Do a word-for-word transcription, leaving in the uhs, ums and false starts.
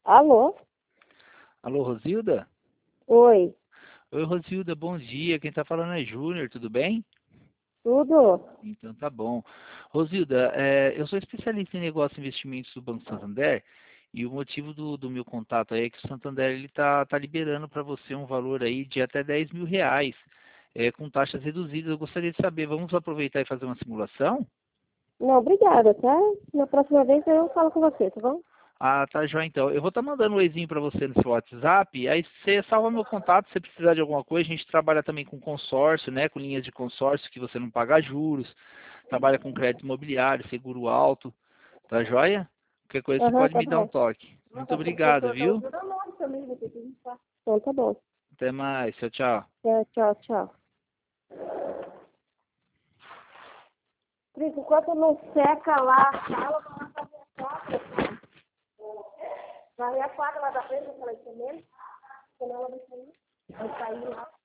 Alô? Alô, Rosilda? Oi, Oi, Rosilda, bom dia. Quem tá falando é Júnior, tudo bem? tudo? Então tá bom. Rosilda, é, eu sou especialista em negócios e investimentos do Banco Santander e o motivo do, do meu contato aí é que o Santander ele tá, tá liberando para você um valor aí de até dez mil reais, é, com taxas reduzidas. Eu gostaria de saber, vamos aproveitar e fazer uma simulação? Não, obrigada, tá? Na próxima vez eu falo com você, tá bom? Ah, tá, joia, então. Eu vou estar mandando um e-mail para você no seu WhatsApp, aí você salva meu contato, se você precisar de alguma coisa. A gente trabalha também com consórcio, né, com linhas de consórcio que você não paga juros, trabalha com crédito imobiliário, seguro alto, tá joia? Qualquer coisa você Aham, pode tá me dar um bom. toque. Muito obrigado, viu? Então tá bom. Até mais, tchau, tchau. É, tchau, tchau. Cris, enquanto não seca lá a sala, vamos fazer a quadra. Varrer a quadra lá da frente, aquela semana, senão ela vai sair. Vai sair lá.